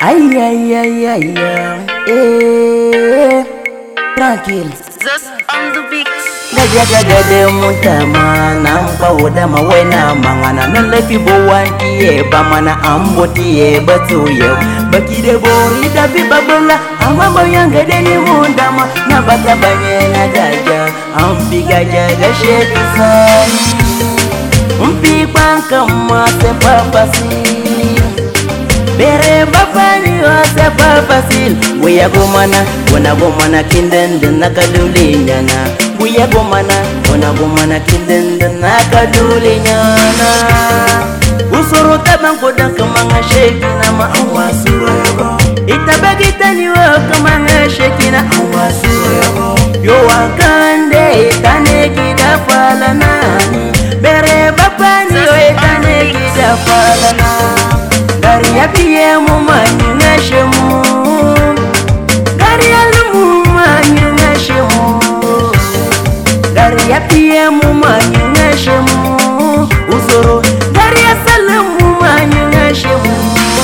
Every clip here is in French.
Aïe aïe aïe aïe, tranquille. Just on the beat. Gajaga gade muntama nampa udama wena mangana nalefi bowantiye bamana ambotiye batuye bakide bori dabi babula amambo yangade ni mundama nabata banyena gaja ampi gajaga shekisani umpi pankama c'est pas facile. Bere bafani wa c'est pas facile. Buya gomana, wana gomana kindende nakaduli nyana. Buya gomana, wana gomana kindende nakaduli nyana. Usoro tabanko dan kamanga shekina ma awasuro. Itabagitani wa kamanga shekina awasuro. Yo wakande itane kida falana. Bere bafani wa itane kida falana. Gari ya piye mu manyu ngashe mu. Gari ya lumu manyu ngashe mu. Gari ya piye mu manyu ngashe mu. Usoro gari ya salamu manyu ngashe mu.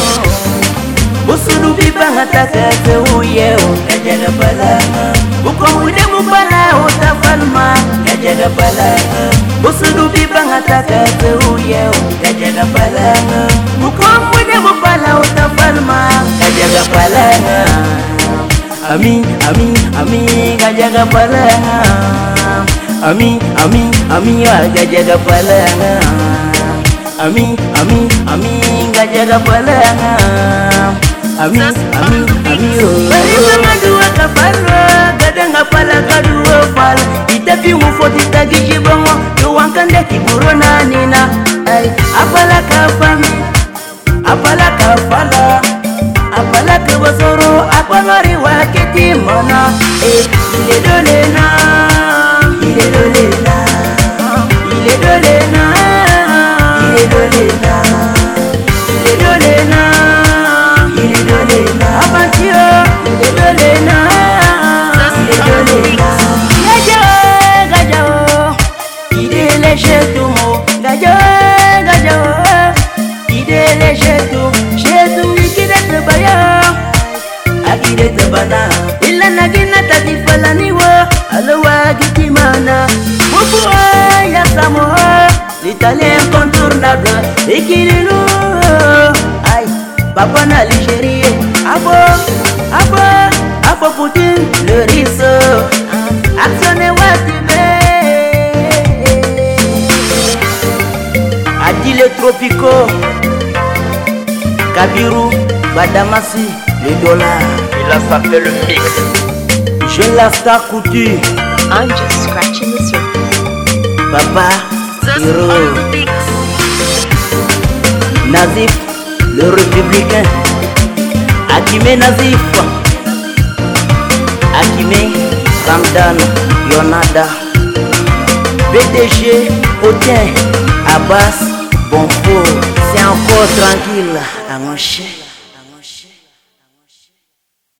Busudu bibanga takate uye ukajaga balanga. Bukomude mubala utafalma kajaga balanga. Busudu bibanga takate uye ukajaga balanga. Bukomude mubala utafalma kajaga balanga. Ami ami ami kajaga balanga. Ami ami ami kajaga balanga. Ami ami ami kajaga balanga. Ami ami ami bari dua kapalo gadanga pala kadua fal itapi mufoti tagiji bongo yo wankande kiburo na nina ay apala kafami apala kafala apala kebosoro akwamari wakiti mona ile dolena ile dolena ile dolena ile dolena ile dolena ila nagina tatifalani wa alowa gitimana mufu ya samo l'italien incontournable ikililu ay papa na Algérie abo Poutine le riso actionné watibe Adi les tropicaux Kabiru Badamasi le dollar. Il a sorti le mix. Je la star couture. I'm just scratching the surface. Papa Just Hiro on the beat. Nazif le républicain. Akime Nazif. Akime Ramdan Yonada. PDG Otien Abbas Bonfo. C'est encore tranquille à mon chien.